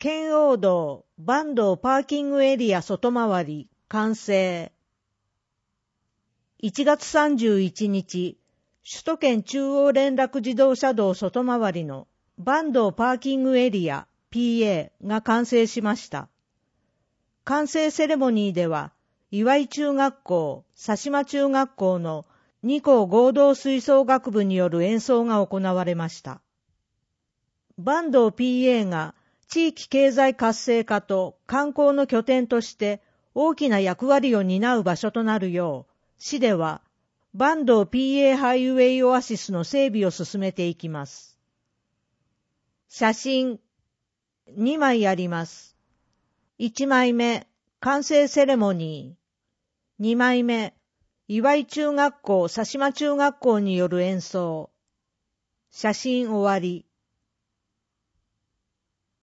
圏央道坂東パーキングエリア外回り完成。1月31日、首都圏中央連絡自動車道外回りの坂東パーキングエリア PA が完成しました。完成セレモニーでは、岩井中学校、佐島中学校の2校合同吹奏楽部による演奏が行われました。坂東 PA が地域経済活性化と観光の拠点として大きな役割を担う場所となるよう、市では坂東 PA ハイウェイオアシスの整備を進めていきます。写真2枚あります。1枚目、完成セレモニー。2枚目、岩井中学校、佐島中学校による演奏。写真終わり。